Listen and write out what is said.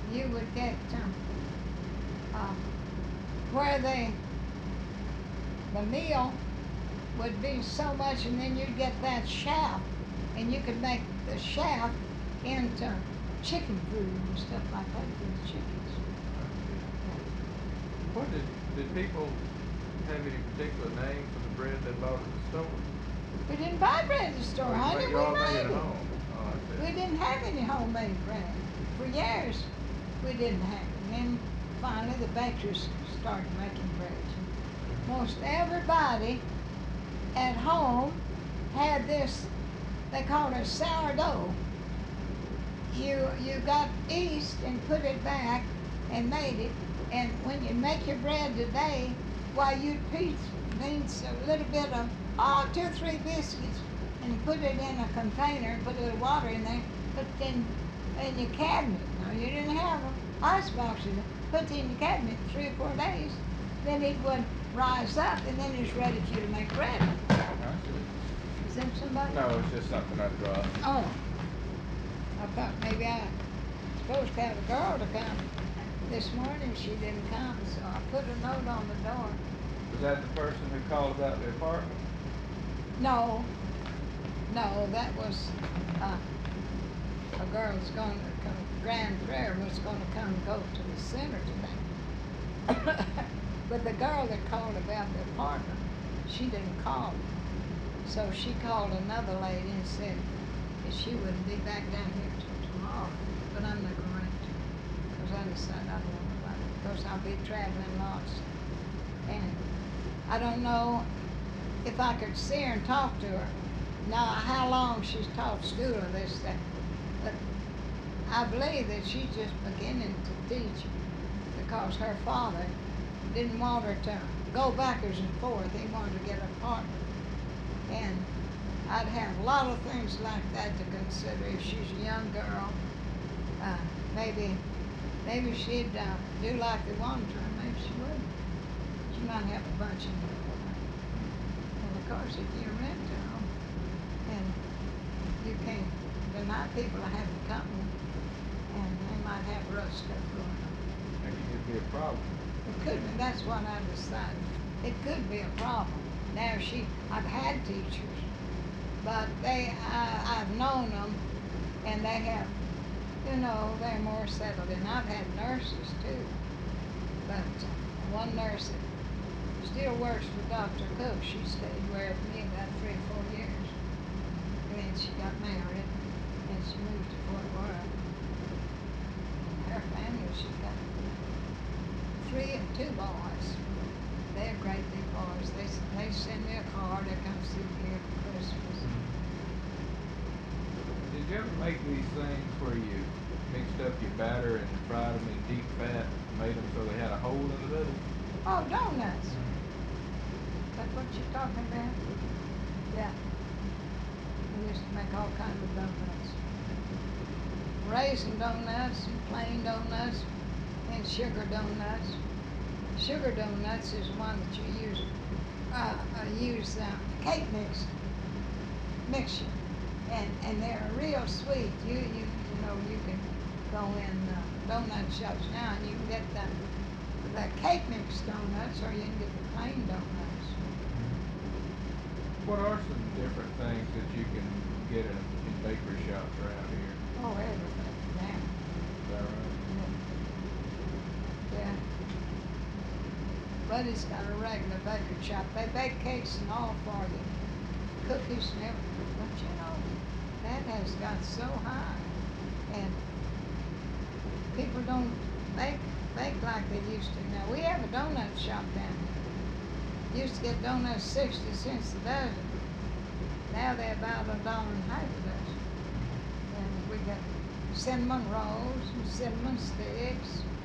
you would get uh, where the meal would be so much, and then you'd get that shaft, and you could make the shaft into chicken food and stuff like that for the chickens. What did people have any particular name for the bread they bought at the store? We didn't buy bread at the store, honey. You all We made made it at it. home. Oh, I see. We didn't have any homemade bread. For years, we didn't have it. And then finally the bakers started making bread. Most everybody at home had this, they called it sourdough. You got yeast and put it back and made it. And when you make your bread today, why you'd piece a little bit of, 2 or 3 biscuits and put it in a container, put a little water in there, put it in your cabinet. Now you didn't have ice boxes. Put it in your cabinet 3 or 4 days. Then it would rise up and then it's ready for you to make bread. I see. Is that somebody? No, it's just something I dropped. Oh. I thought maybe I was supposed to have a girl to come. This morning she didn't come, so I put a note on the door. Was that the person who called about the apartment? No, that was a girl was going to come. Grand Prairie was going to come and go to the center today. But the girl that called about the apartment, she didn't call. So she called another lady and said that she wouldn't be back down here till tomorrow. But I'm not going to, because I decided I don't want to, because I'll be traveling lots. And I don't know if I could see her and talk to her. Now, how long she's taught school of this stuff. But I believe that she's just beginning to teach because her father didn't want her to go backwards and forth. He wanted to get a partner. And I'd have a lot of things like that to consider if she's a young girl. Maybe she'd do like they wanted her, and maybe she wouldn't. She might have a bunch of them. And of course, if you rent to them, and you can't deny people to have the company, and they might have rough stuff going on. Maybe it'd be a problem. It could be. That's what I decided. It could be a problem. Now I've had teachers, but I've known them, and they have, they're more settled. And I've had nurses too, but one nurse that still works for Dr. Cook, she stayed with me about 3 or 4 years, and then she got married, and she moved to Fort Worth. And her family, she's got 3 and 2 boys. They're great big boys. They send me a card. They come see me here for Christmas. Did you ever make these things where you mixed up your batter and fried them in deep fat, made them so they had a hole in the middle? Oh, donuts. That's what you're talking about? Yeah. We used to make all kinds of donuts. Raisin donuts and plain donuts and sugar donuts. Sugar donuts is one that you use cake mixture, and they're real sweet. You can go in donut shops now and you can get the cake mix donuts, or you can get the plain donuts. What are some different things that you can get in bakery shops around here? Oh, everything. Yeah. Is that right? Yeah. Buddy's got a regular bakery shop. They bake cakes and all for you, cookies and everything. But that has got so high, and people don't bake like they used to. Now we have a donut shop down here. Used to get donuts 60 cents a dozen. Now they're about $1.50 a dozen. And we got cinnamon rolls and cinnamon sticks.